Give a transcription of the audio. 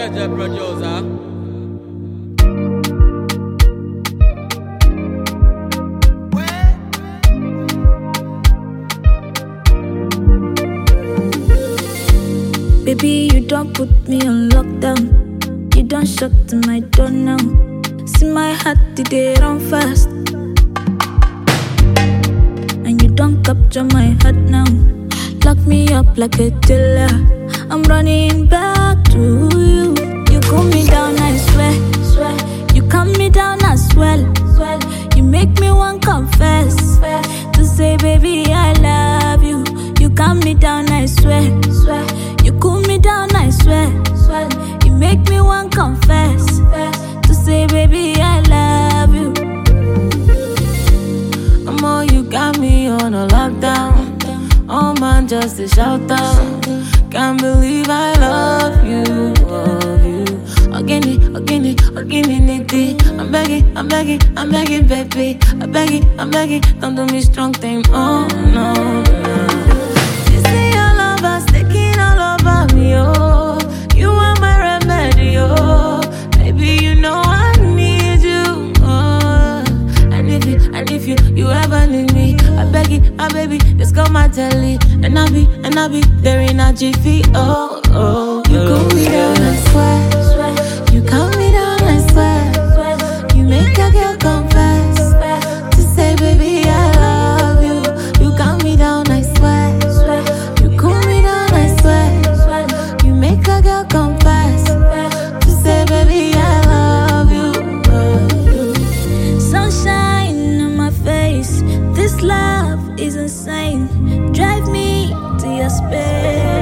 the producer. Baby, you don't put me on lockdown. You don't shut to my door now. See my heart, did they run fast? And you don't capture my heart now. Lock me up like a killer. I'm running back to you. You cool me down, I swear. You calm me down as well. You make me want confess to say, baby, I love you. You calm me down, I swear. You cool me down, I swear. You make me want confess to say, baby, I love you. All you got me on a lockdown. Oh man, just a shout out. Can't believe I love you. Again, nitty. I'm begging, baby. I'm begging. Don't do me strong thing. Oh no. You see your love is taking all over me, oh. You are my remedy, oh. Baby, you know I need you, oh. And if you ever need me, I beg it, my baby, just call my telly. And I be there in a jiffy, oh. You cool me down, I swear. You calm me down, I swear. You make a girl confess to say, baby, I love you. You calm me down, I swear. You cool me down, I swear. You make a girl confess to say, baby, I love you. Sunshine on my face. This love is insane. Drive me to your space.